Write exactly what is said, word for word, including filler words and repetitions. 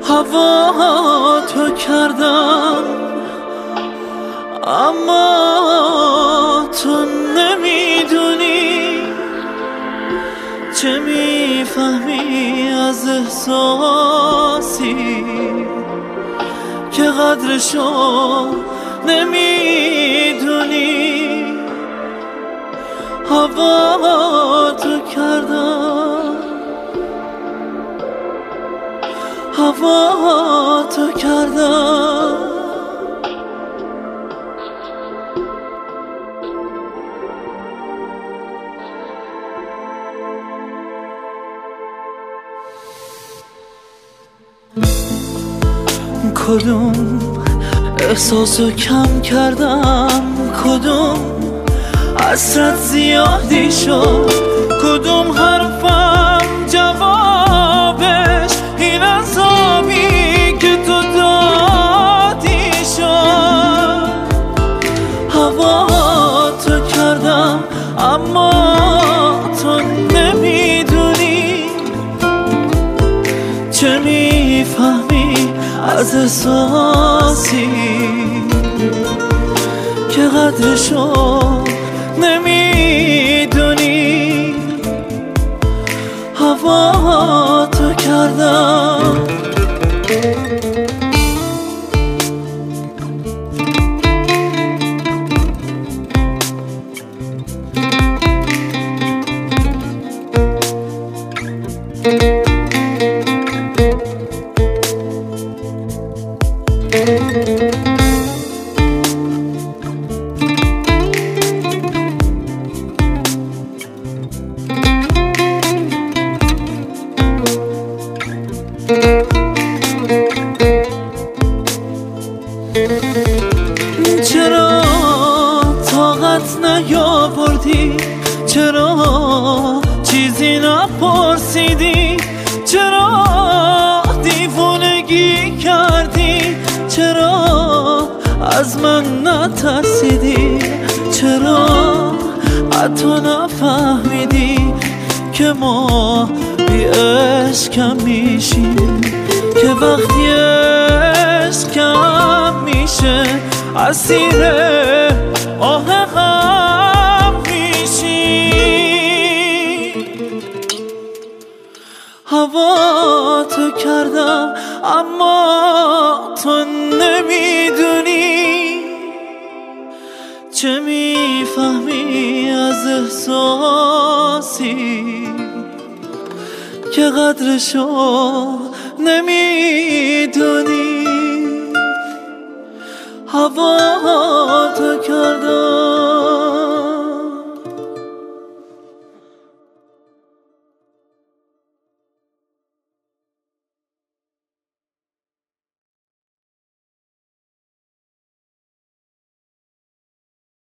هوا تو کردم اما تو نمیدونی چه میفهمی از احساسی که قدرشو نمیدونی. هوا تو کردم هوا تو کردم کدوم احساسو کم کردم، کدوم حسرت زیادی شد، کدوم حرفم جوابش این عذابی که تو دادی شد. هوا تو کردم اما تو نمیدونی چه میفهمی از احساسی که قدرشو نمیدونی. هوا تو کردم چرا طاقت نیاوردی، چرا چیزی نپرسیدی، چرا دیوونگی کردی، چرا از من نترسیدی، چرا حتی نفهمیدی که ما بی عشقم میشیم، که وقتی عشقم میشه اسیر آه غم میشی. هوا تو کردم اما تو نمیدونی چه میفهمی از احساسی که قدرشو نمیدونی. هوا تو کردم